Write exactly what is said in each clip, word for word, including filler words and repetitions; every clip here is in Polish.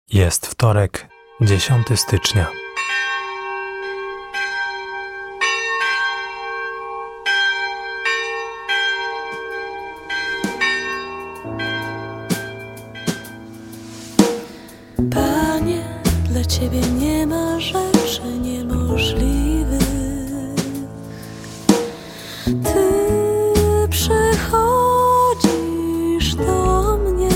Jest wtorek, dziesiątego stycznia. Panie, dla Ciebie nie ma rzeczy niemożliwych. Ty przychodzisz do mnie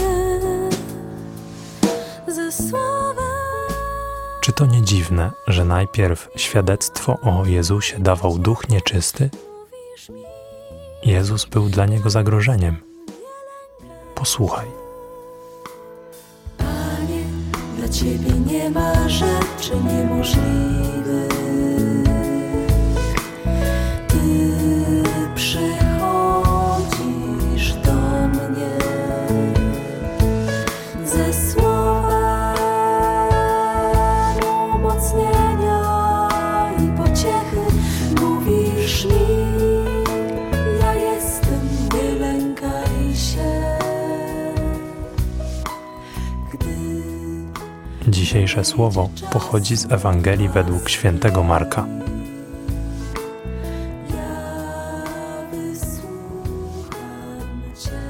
ze słowem. Czy to nie dziwne, że najpierw świadectwo o Jezusie dawał duch nieczysty? Jezus był dla niego zagrożeniem. Posłuchaj. Panie, dla Ciebie nie ma rzeczy niemożliwych. Ty przychodzisz do mnie ze słowem umocnienia i pociechy. Mówisz mi, ja jestem, nie lękaj się. Gdy Dzisiejsze słowo pochodzi z Ewangelii według świętego Marka. ja wysłucham Cię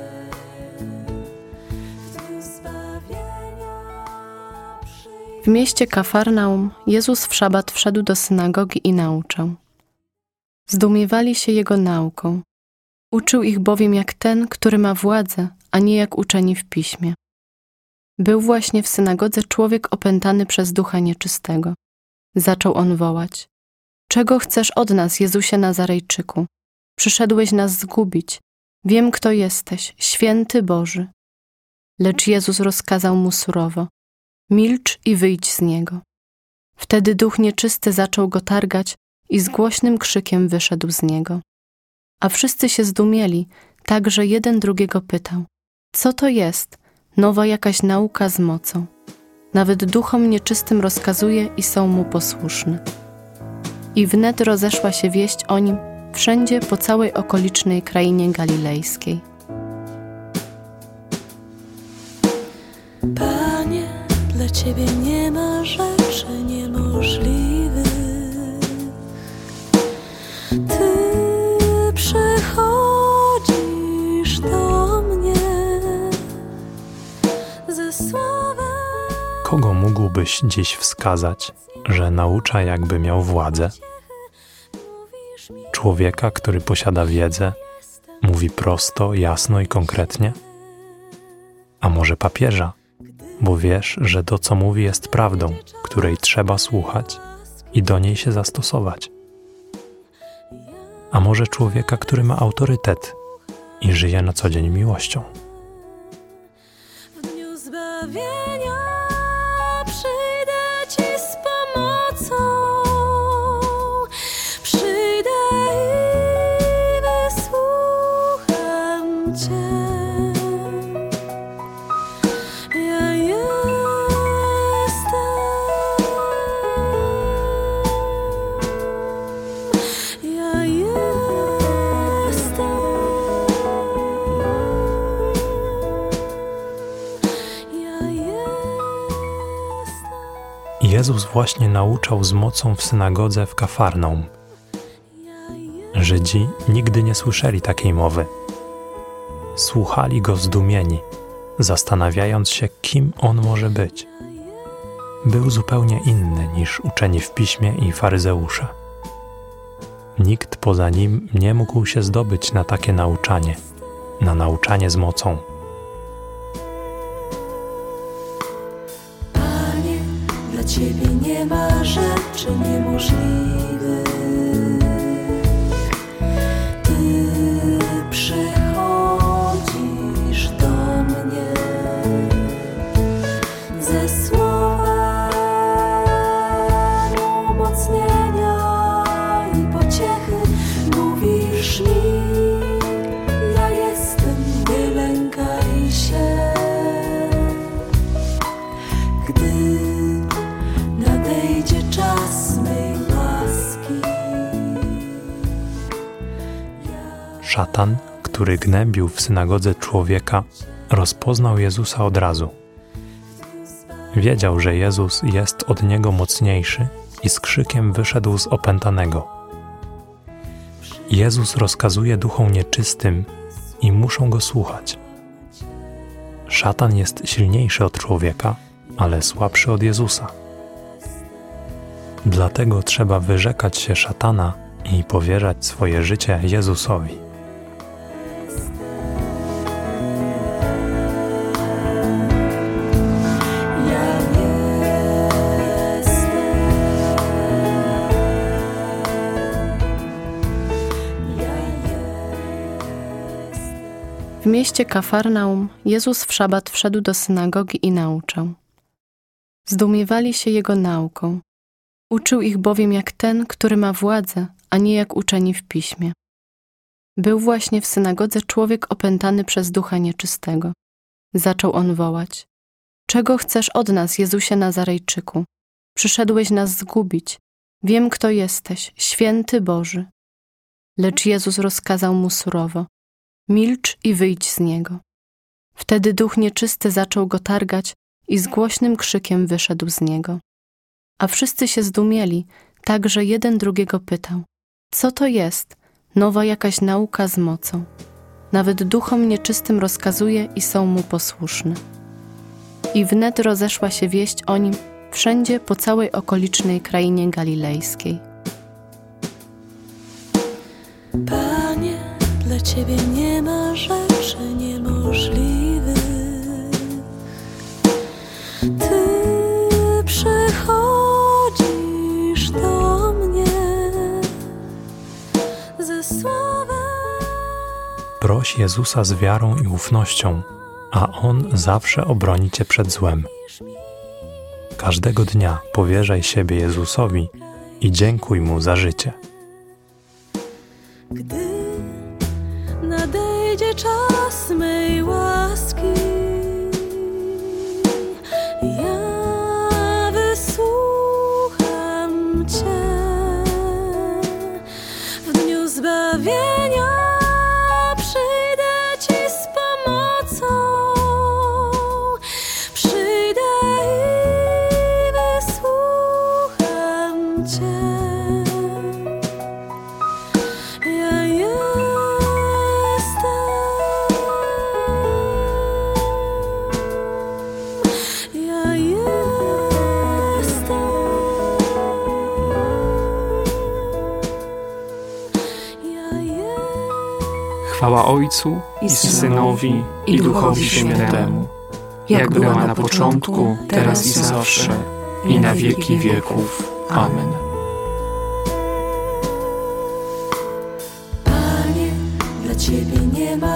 w dniu zbawienia W mieście Kafarnaum Jezus w szabat wszedł do synagogi i nauczał. Zdumiewali się Jego nauką. Uczył ich bowiem jak ten, który ma władzę, a nie jak uczeni w piśmie. Był właśnie w synagodze człowiek opętany przez ducha nieczystego. Zaczął on wołać: Czego chcesz od nas, Jezusie Nazarejczyku? Przyszedłeś nas zgubić. Wiem, kto jesteś, święty Boży. Lecz Jezus rozkazał mu surowo: Milcz i wyjdź z niego. Wtedy duch nieczysty zaczął go targać i z głośnym krzykiem wyszedł z niego. A wszyscy się zdumieli, tak że jeden drugiego pytał: Co to jest? Nowa jakaś nauka z mocą. Nawet duchom nieczystym rozkazuje i są mu posłuszne. I wnet rozeszła się wieść o nim wszędzie po całej okolicznej krainie galilejskiej. Panie, dla Ciebie nie ma rzeczy niemożliwych. Ty przychodzisz do mnie ze słowem. Kogo mógłbyś dziś wskazać, że naucza jakby miał władzę? Mówisz mi, Człowieka, który posiada wiedzę, mówi prosto, jasno i konkretnie? A może papieża, bo wiesz, że to, co mówi, jest prawdą, której trzeba słuchać i do niej się zastosować? A może człowieka, który ma autorytet i żyje na co dzień miłością? w dniu zbawienia przyjdę Ci z pomocą. Przyjdę i wysłucham Cię. Ja jestem, ja jestem, ja jestem, Jezus właśnie nauczał z mocą w synagodze w Kafarnaum. ja jestem. Żydzi nigdy nie słyszeli takiej mowy. Słuchali Go zdumieni, zastanawiając się, kim On może być. Był zupełnie inny niż uczeni w piśmie i faryzeusze. Nikt poza Nim nie mógł się zdobyć na takie nauczanie, na nauczanie z mocą. Panie, dla Ciebie nie ma rzeczy niemożliwych. Ty przychodzisz do mnie ze słowem umocnienia i pociechy. Mówisz mi, ja jestem, nie lękaj się. Gdy nadejdzie czas mej łaski, Szatan, który gnębił w synagodze człowieka, rozpoznał Jezusa od razu. Wiedział, że Jezus jest od niego mocniejszy i z krzykiem wyszedł z opętanego. Jezus rozkazuje duchom nieczystym i muszą go słuchać. Szatan jest silniejszy od człowieka, ale słabszy od Jezusa. Dlatego trzeba wyrzekać się szatana i powierzać swoje życie Jezusowi. W mieście Kafarnaum Jezus w szabat wszedł do synagogi i nauczał. Zdumiewali się Jego nauką. Uczył ich bowiem jak ten, który ma władzę, a nie jak uczeni w piśmie. Był właśnie w synagodze człowiek opętany przez ducha nieczystego. Zaczął on wołać: „Czego chcesz od nas, Jezusie Nazarejczyku? Przyszedłeś nas zgubić. Wiem, kto jesteś, święty Boży”. Lecz Jezus rozkazał mu surowo: „Milcz i wyjdź z niego”. Wtedy duch nieczysty zaczął go targać i z głośnym krzykiem wyszedł z niego. A wszyscy się zdumieli, tak że jeden drugiego pytał: „Co to jest? Nowa jakaś nauka z mocą. Nawet duchom nieczystym rozkazuje i są mu posłuszne”. I wnet rozeszła się wieść o nim wszędzie po całej okolicznej krainie galilejskiej. Panie, dla Ciebie nie ma rzeczy niemożliwych. Ty przychodzisz do mnie ze słowem. Proś Jezusa z wiarą i ufnością, a On zawsze obroni cię przed złem. Każdego dnia powierzaj siebie Jezusowi i dziękuj Mu za życie. Gdy nadejdzie czas mej łaski, ja wysłucham Cię. W dniu zbawienia przyjdę Ci z pomocą, przyjdę i wysłucham Cię. Ja jestem, ja jestem, ja jestem. Chwała Ojcu i Synowi i Duchowi Świętemu, jak była na początku, teraz i zawsze, i na wieki wieków. Amen. Panie, dla Ciebie nie ma